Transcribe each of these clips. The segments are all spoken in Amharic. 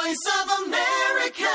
Voice of America.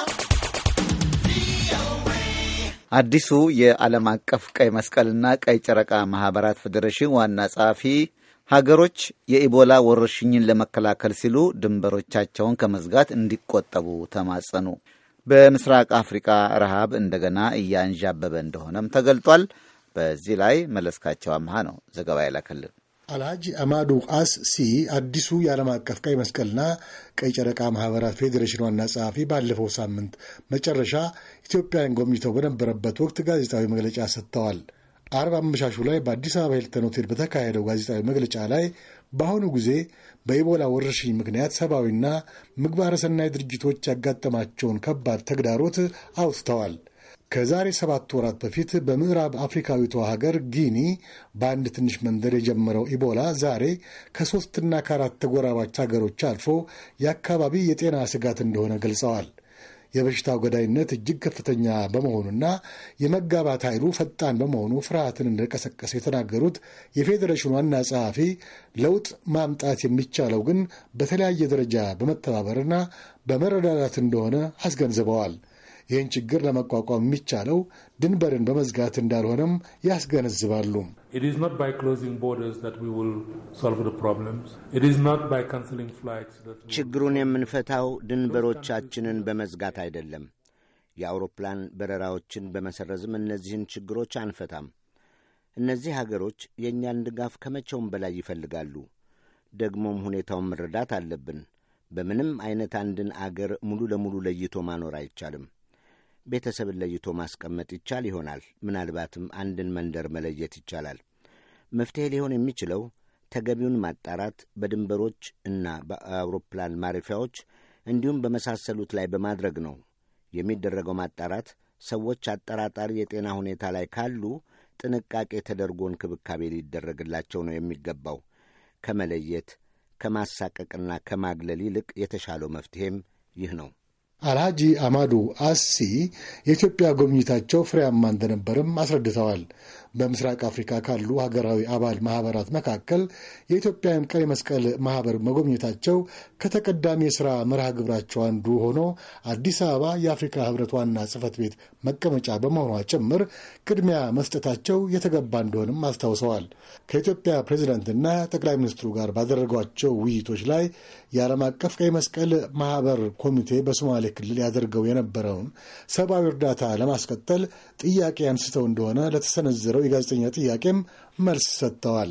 አዲሱ የዓለም አቀፍ ቀይ መስቀልና ቀይ ጨረቃ ማህበራት ፌዴሬሽን ዋና ጸሐፊ ሀገሮች የኢቦላ ወረርሽኝን ለመከላከል ሲሉ ድንበሮቻቸውን ከመዝጋት እንዲቆጠቡ ተማጸኑ። በምስራቅ አፍሪካ ረሃብ እንደገና እያንዣበበ እንደሆነም ተገልጧል። በዚህ ላይ መለስካቸው አምሃ ነው ዘገባ ያላከልን። አልሃጂ አማዱ አስ-ሲ አዲሱ የዓለም አቀፍ ቀይ መስቀልና ቀይ ጨረቃ ማህበራት ፌዴሬሽን ዋና ጸሐፊ ባለፈው ሳምንት መጨረሻ ኢትዮጵያን ጎብኝተው በነበረበት ወቅት ጋዜጣዊ መግለጫ ሰጥተዋል። አርብ አመሻሹ ላይ በአዲስ አበባ ሂልተን ሆቴል በተካሄደው ጋዜጣዊ መግለጫ ላይ በአሁኑ ጊዜ በኢቦላ ወረርሽኝ ምክንያት ሰብአዊና ምግባረ ሰናይ ድርጅቶች ያጋጠማቸውን ከባድ ተግዳሮት አውስተዋል። ከዛሬ 7 ወራት በፊት በምዕራብ አፍሪካዊቷ ሀገር ጊኒ በአንድ ትንሽ መንደር የጀመረው ኢቦላ ዛሬ ከ3 እና ከ4 ተጎራባች ሀገሮች አልፎ የአካባቢ የጤና ስጋት እንደሆነ ገልጸዋል። የበሽታው ገዳይነት እጅግ ከፍተኛ በመሆኑና የመጋባት ኃይሉ ፈጣን በመሆኑ ፍርሃትን እንደቀሰቀሰ የተናገሩት የፌዴሬሽኑ ዋና ጸሐፊ ለውጥ ማምጣት የሚቻለው ግን በተለያየ ደረጃ በመተባበርና በመረዳዳት እንደሆነ አስገንዝበዋል። ይህን ችግር ለመቋቋም የሚቻለው ድንበርን በመዝጋት እንዳልሆነም ያስገነዝባሉ። ችግሩን የምንፈታው ድንበሮቻችንን በመዝጋት አይደለም። የአውሮፕላን በረራዎችን በመሰረዝም እነዚህን ችግሮች አንፈታም። እነዚህ ሀገሮች የእኛን ድጋፍ ከመቼውም በላይ ይፈልጋሉ። ደግሞም ሁኔታውን መረዳት አለብን። በምንም አይነት አንድን አገር ሙሉ ለሙሉ ለይቶ ማኖር አይቻልም። ቤተሰብን ለይቶ ማስቀመጥ ይቻል ይሆናል። ምናልባትም አንድን መንደር መለየት ይቻላል። መፍትሄ ሊሆን የሚችለው ተገቢውን ማጣራት በድንበሮች እና በአውሮፕላን ማረፊያዎች እንዲሁም በመሳሰሉት ላይ በማድረግ ነው። የሚደረገው ማጣራት ሰዎች አጠራጣሪ የጤና ሁኔታ ላይ ካሉ ጥንቃቄ ተደርጎ እንክብካቤ ሊደረግላቸው ነው የሚገባው። ከመለየት ከማሳቀቅና ከማግለል ይልቅ የተሻለው መፍትሄም ይህ ነው። አልሃጂ አማዱ አስ-ሲ የኢትዮጵያ ጉብኝታቸው ፍሬያማ እንደነበርም አስረድተዋል። በምስራቅ አፍሪካ ካሉ ሀገራዊ አባል ማህበራት መካከል የኢትዮጵያን ቀይ መስቀል ማህበር መጎብኘታቸው ከተቀዳሚ የሥራ መርሃ ግብራቸው አንዱ ሆኖ አዲስ አበባ የአፍሪካ ህብረት ዋና ጽሕፈት ቤት መቀመጫ በመሆኗ ጭምር ቅድሚያ መስጠታቸው የተገባ እንደሆንም አስታውሰዋል። ከኢትዮጵያ ፕሬዚዳንትና ጠቅላይ ሚኒስትሩ ጋር ባደረጓቸው ውይይቶች ላይ የዓለም አቀፍ ቀይ መስቀል ማህበር ኮሚቴ በሶማሌ ክልል ያደርገው የነበረውን ሰብአዊ እርዳታ ለማስቀጠል ጥያቄ አንስተው እንደሆነ ለተሰነዘረው የጋዜጠኛ ጥያቄም መልስ ሰጥተዋል።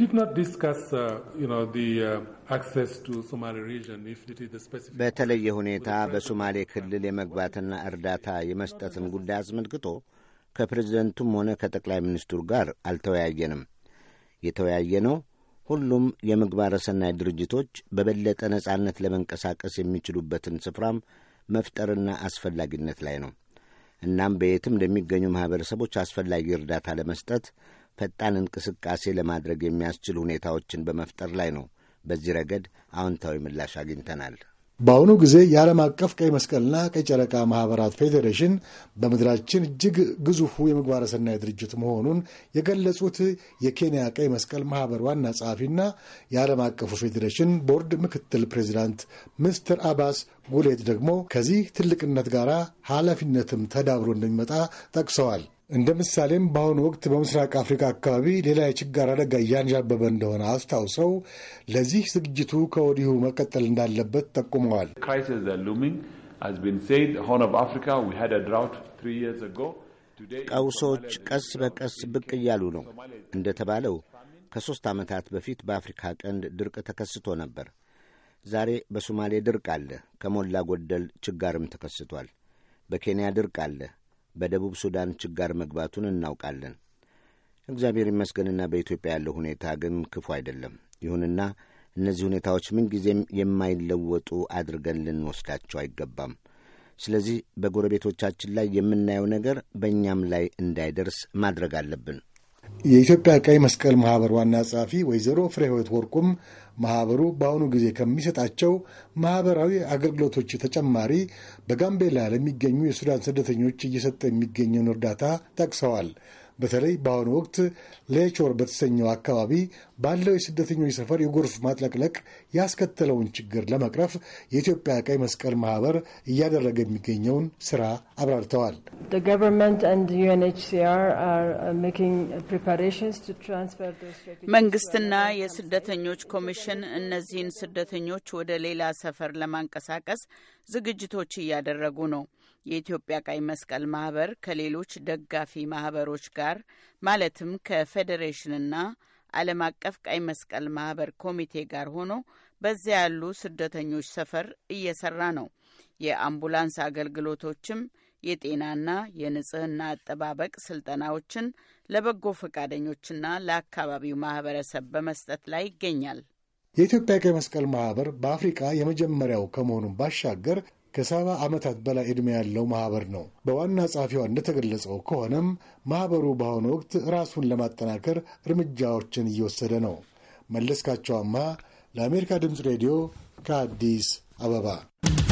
በተለየ ሁኔታ በሶማሌ ክልል የመግባትና እርዳታ የመስጠትን ጉዳይ አስመልክቶ ከፕሬዝደንቱም ሆነ ከጠቅላይ ሚኒስትሩ ጋር አልተወያየንም። የተወያየነው ሁሉም የምግባረ ሰናይ ድርጅቶች በበለጠ ነጻነት ለመንቀሳቀስ የሚችሉበትን ስፍራም መፍጠርና አስፈላጊነት ላይ ነው። እናም በየትም ለሚገኙ ማህበረሰቦች አስፈላጊ እርዳታ ለመስጠት ፈጣን እንቅስቃሴ ለማድረግ የሚያስችል ሁኔታዎችን በመፍጠር ላይ ነው። በዚህ ረገድ አዎንታዊ ምላሽ አግኝተናል። በአሁኑ ጊዜ የዓለም አቀፍ ቀይ መስቀልና ቀይ ጨረቃ ማህበራት ፌዴሬሽን በምድራችን እጅግ ግዙፉ የምግባረ ሰናይ ድርጅት መሆኑን የገለጹት የኬንያ ቀይ መስቀል ማህበር ዋና ጸሐፊና የዓለም አቀፉ ፌዴሬሽን ቦርድ ምክትል ፕሬዚዳንት ሚስተር አባስ ጉሌት ደግሞ ከዚህ ትልቅነት ጋር ኃላፊነትም ተዳብሮ እንደሚመጣ ጠቅሰዋል። እንደ ምሳሌም በአሁኑ ወቅት በምስራቅ አፍሪካ አካባቢ ሌላ የችጋር አደጋ እያንዣበበ እንደሆነ አስታውሰው ለዚህ ዝግጅቱ ከወዲሁ መቀጠል እንዳለበት ጠቁመዋል። ቀውሶች ቀስ በቀስ ብቅ እያሉ ነው። እንደተባለው ከ3 ዓመታት በፊት በአፍሪካ ቀንድ ድርቅ ተከስቶ ነበር። ዛሬ በሶማሌ ድርቅ አለ። ከሞላ ጎደል ችጋርም ተከስቷል። በኬንያ ድርቅ አለ። በደቡብ ሱዳን ችጋር መግባቱን እናውቃለን። እግዚአብሔር ይመስገንና በኢትዮጵያ ያለው ሁኔታ ግን ክፉ አይደለም። ይሁንና እነዚህ ሁኔታዎች ምንጊዜም የማይለወጡ አድርገን ልንወስዳቸው አይገባም። ስለዚህ በጎረቤቶቻችን ላይ የምናየው ነገር በእኛም ላይ እንዳይደርስ ማድረግ አለብን። የኢትዮጵያ ቀይ መስቀል ማህበር ዋና ጸሐፊ ወይዘሮ ፍሬህይወት ወርቁም ማህበሩ በአሁኑ ጊዜ ከሚሰጣቸው ማህበራዊ አገልግሎቶች ተጨማሪ በጋምቤላ ለሚገኙ የሱዳን ስደተኞች እየሰጠ የሚገኘውን እርዳታ ጠቅሰዋል። በተለይ በአሁኑ ወቅት ሌቾር በተሰኘው አካባቢ ባለው የስደተኞች ሰፈር የጎርፍ ማጥለቅለቅ ያስከተለውን ችግር ለመቅረፍ የኢትዮጵያ ቀይ መስቀል ማህበር እያደረገ የሚገኘውን ስራ አብራርተዋል። መንግስትና የስደተኞች ኮሚሽን እነዚህን ስደተኞች ወደ ሌላ ሰፈር ለማንቀሳቀስ ዝግጅቶች እያደረጉ ነው። የኢትዮጵያ ቀይ መስቀል ማህበር ከሌሎች ደጋፊ ማህበሮች ጋር ማለትም ከፌዴሬሽንና ዓለም አቀፍ ቀይ መስቀል ማህበር ኮሚቴ ጋር ሆኖ በዚያ ያሉ ስደተኞች ሰፈር እየሰራ ነው። የአምቡላንስ አገልግሎቶችም የጤናና የንጽህና አጠባበቅ ስልጠናዎችን ለበጎ ፈቃደኞችና ለአካባቢው ማህበረሰብ በመስጠት ላይ ይገኛል። የኢትዮጵያ ቀይ መስቀል ማህበር በአፍሪካ የመጀመሪያው ከመሆኑም ባሻገር ከ70 ዓመታት በላይ ዕድሜ ያለው ማህበር ነው። በዋና ጸሐፊዋ እንደተገለጸው ከሆነም ማህበሩ በአሁኑ ወቅት ራሱን ለማጠናከር እርምጃዎችን እየወሰደ ነው። መለስካቸው አምሃ ለአሜሪካ ድምፅ ሬዲዮ ከአዲስ አበባ